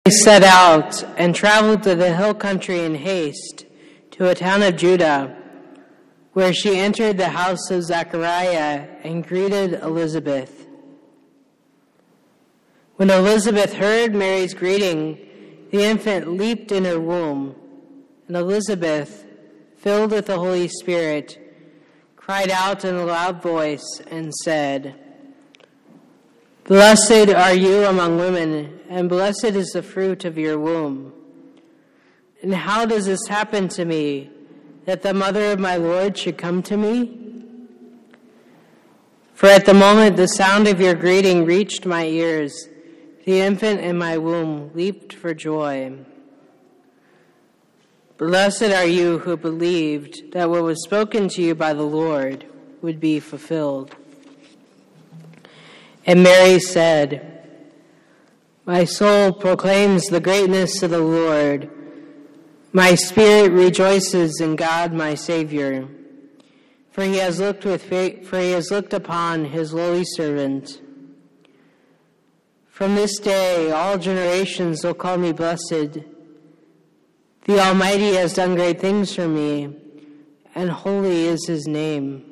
They set out and traveled to the hill country in haste to a town of Judah, where she entered the house of Zechariah and greeted Elizabeth. When Elizabeth heard Mary's greeting, the infant leaped in her womb, and Elizabeth, filled with the Holy Spirit, cried out in a loud voice and said, "Blessed are you among women, and blessed is the fruit of your womb. And how does this happen to me, that the mother of my Lord should come to me? For at the moment the sound of your greeting reached my ears, the infant in my womb leaped for joy. Blessed are you who believed that what was spoken to you by the Lord would be fulfilled." And Mary said, "My soul proclaims the greatness of the Lord. My spirit rejoices in God my Savior, for he has looked upon his lowly servant. From this day all generations will call me blessed. The Almighty has done great things for me, and holy is his name.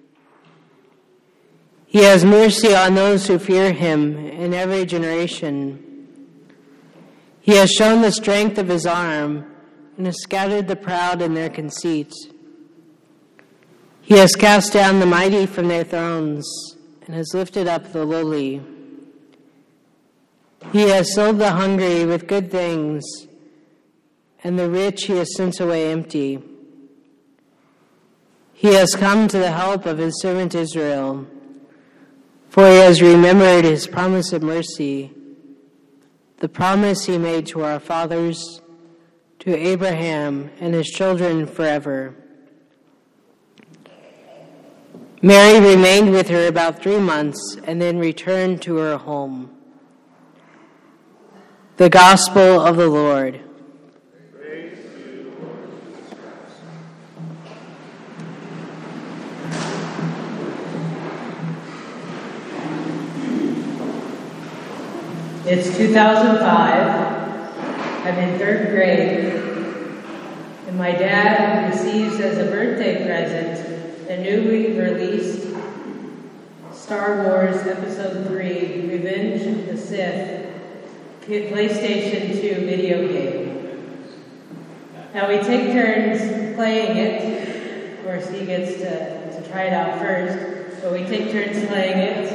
He has mercy on those who fear him in every generation. He has shown the strength of his arm and has scattered the proud in their conceit. He has cast down the mighty from their thrones and has lifted up the lowly. He has filled the hungry with good things, and the rich he has sent away empty. He has come to the help of his servant Israel, for he has remembered his promise of mercy, the promise he made to our fathers, to Abraham and his children forever." Mary remained with her about 3 months and then returned to her home. The Gospel of the Lord. It's 2005. I'm in 3rd grade, and my dad receives as a birthday present a newly released Star Wars Episode 3, Revenge of the Sith, PlayStation 2 video game. Now we take turns playing it. Of course, he gets to try it out first, but we take turns playing it,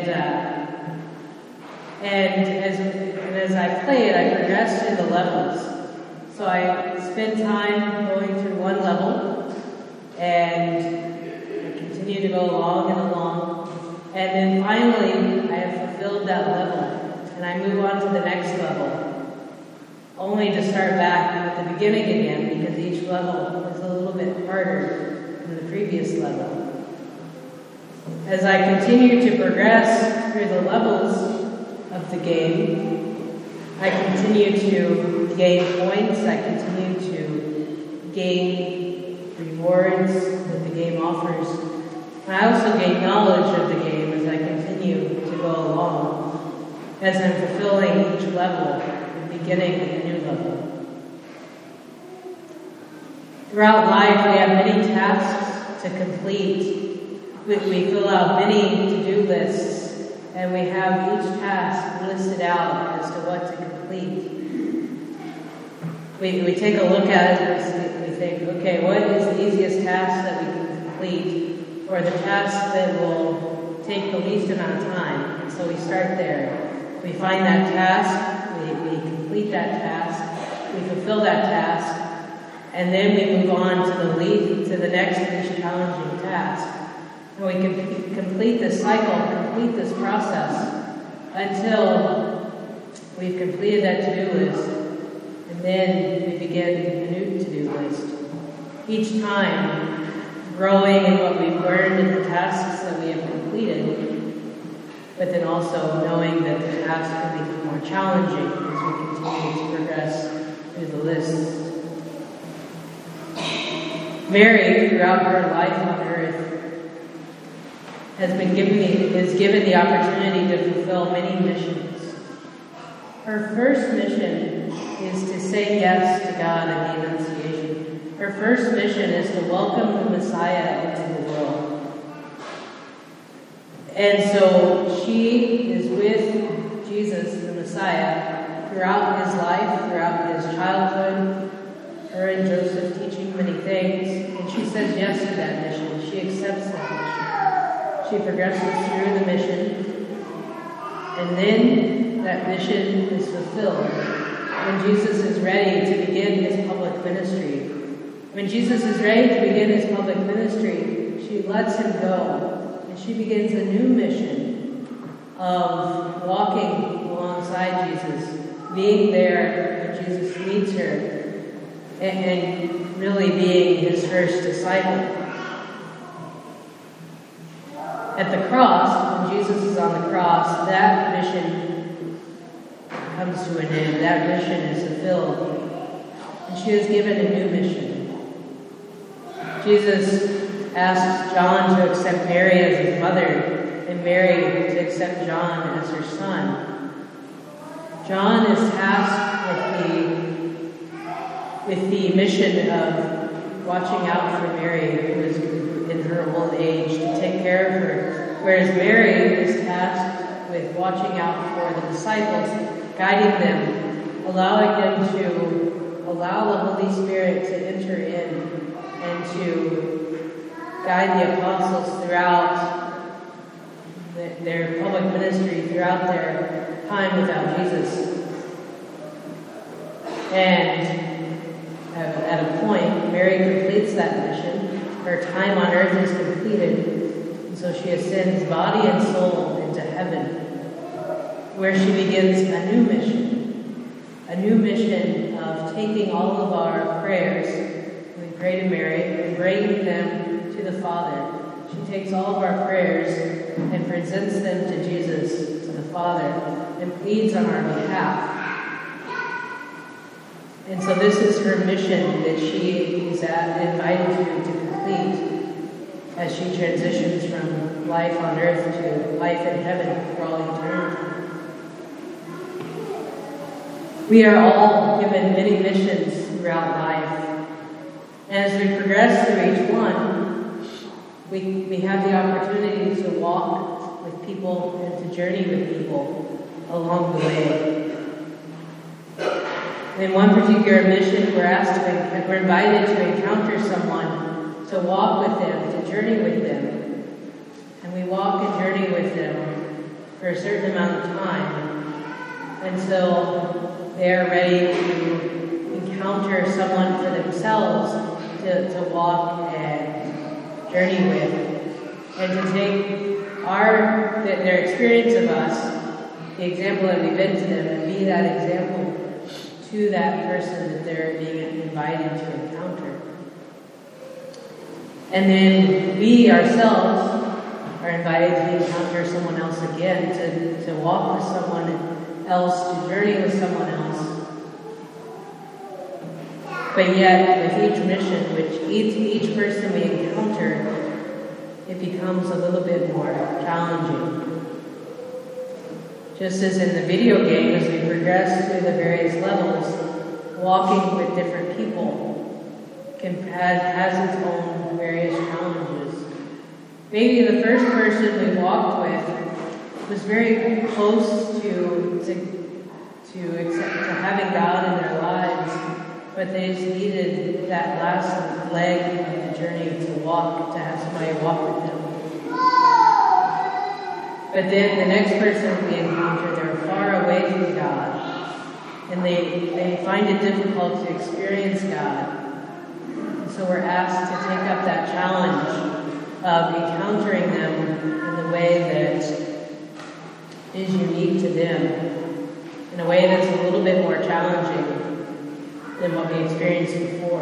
and as I play it, I progress through the levels. So I spend time going through one level, and I continue to go along and along. And then finally, I have fulfilled that level, and I move on to the next level, only to start back at the beginning again, because each level is a little bit harder than the previous level. As I continue to progress through the levels of the game, I continue to gain points, I continue to gain rewards that the game offers. I also gain knowledge of the game as I continue to go along, as I'm fulfilling each level and beginning a new level. Throughout life, we have many tasks to complete. We fill out many to-do lists, and we have each task listed out as to what to complete. We take a look at it and we think, okay, what is the easiest task that we can complete, or the task that will take the least amount of time? And so we start there. We find that task, we complete that task, we fulfill that task, and then we move on to the next least challenging task. And we can complete this cycle, complete this process, until we've completed that to-do list, and then we begin a new to-do list. Each time, growing in what we've learned in the tasks that we have completed, but then also knowing that the tasks can become more challenging as we continue to progress through the lists. Mary, throughout her life on earth, is given the opportunity to fulfill many missions. Her first mission say yes to God in the Annunciation. Her first mission is to welcome the Messiah into the world. And so she is with Jesus, the Messiah, throughout his life, throughout his childhood, her and Joseph teaching many things, and she says yes to that mission. She accepts that mission. She progresses through the mission, and then that mission is fulfilled when Jesus is ready to begin his public ministry. When Jesus is ready to begin his public ministry, she lets him go, and she begins a new mission of walking alongside Jesus, being there when Jesus meets her, and really being his first disciple. At the cross, when Jesus is on the cross, that mission comes to an end. That mission is fulfilled. And she is given a new mission. Jesus asks John to accept Mary as his mother, and Mary to accept John as her son. John is tasked with the mission of watching out for Mary, who is in her old age, to take care of her. Whereas Mary is tasked with watching out for the disciples, guiding them, allowing them to allow the Holy Spirit to enter in and to guide the apostles throughout their public ministry, throughout their time without Jesus. And at a point, Mary completes that mission. Her time on earth is completed, and so she ascends body and soul into heaven, where she begins a new mission of taking all of our prayers, we pray to Mary, and bringing them to the Father. She takes all of our prayers and presents them to Jesus, to the Father, and pleads on our behalf. And so this is her mission that she is invited to complete as she transitions from life on earth to life in heaven for all eternity. We are all given many missions throughout life. And as we progress through each one, we have the opportunity to walk with people and to journey with people along the way. In one particular mission, we're invited to encounter someone, to walk with them, to journey with them. And we walk and journey with them for a certain amount of time until they're ready to encounter someone for themselves to walk and journey with. And to take their experience of us, the example that we've been to them, and be that example to that person that they're being invited to encounter. And then we ourselves are invited to encounter someone else again, to walk with someone else, to journey with someone else. But yet, with each mission, which each person we encounter, it becomes a little bit more challenging. Just as in the video game, as we progress through the various levels, walking with different people has its own various challenges. Maybe the first person we walked with was very close to having God in their lives, but they just needed that last leg of the journey to have somebody walk with them. But then the next person we encounter, they're far away from God, and they find it difficult to experience God. And so we're asked to take up that challenge of encountering them in the way that is unique to them, in a way that's a little bit more challenging than what we experienced before.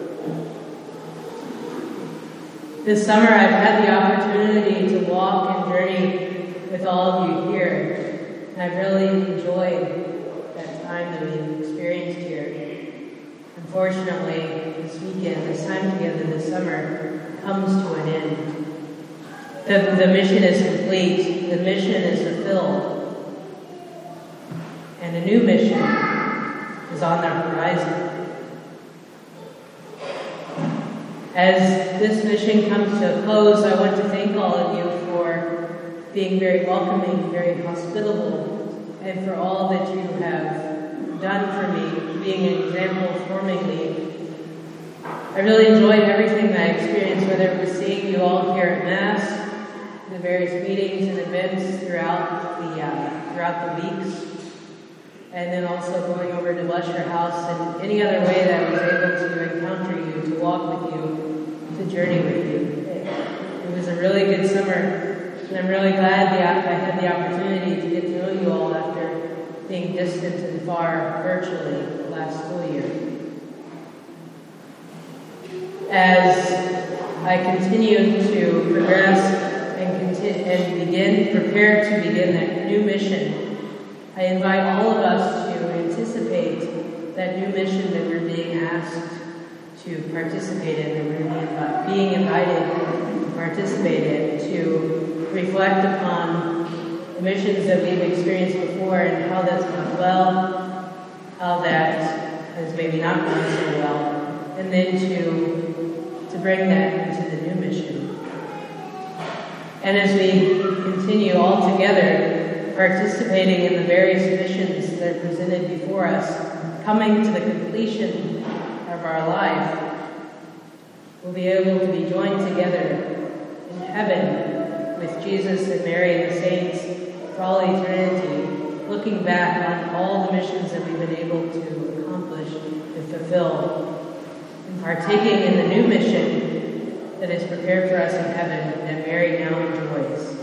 This summer I've had the opportunity to walk and journey with all of you here, and I've really enjoyed that time that we experienced here. Unfortunately, this time together this summer comes to an end. The mission is complete, the mission is fulfilled, and a new mission is on the horizon. As this mission comes to a close, I want to thank all of you for being very welcoming, very hospitable, and for all that you have done for me, being an example, forming me. I really enjoyed everything that I experienced, whether it was seeing you all here at Mass, the various meetings and events throughout the weeks, and then also going over to bless your house and any other way that I was able to encounter you, to walk with you, to journey with you. It was a really good summer, and I'm really glad that I had the opportunity to get to know you all after being distant and far virtually last school year. As I continue to progress and prepare to begin that new mission, I invite all of us to anticipate that new mission that we're being asked to participate in, that we're being invited to participate in, to reflect upon the missions that we've experienced before and how that's gone well, how that has maybe not gone so well, and then to bring that into the new mission. And as we continue all together, participating in the various missions that are presented before us, coming to the completion of our life, we'll be able to be joined together in heaven with Jesus and Mary and the saints for all eternity, looking back on all the missions that we've been able to accomplish and fulfill, and partaking in the new mission that is prepared for us in heaven that Mary now enjoys.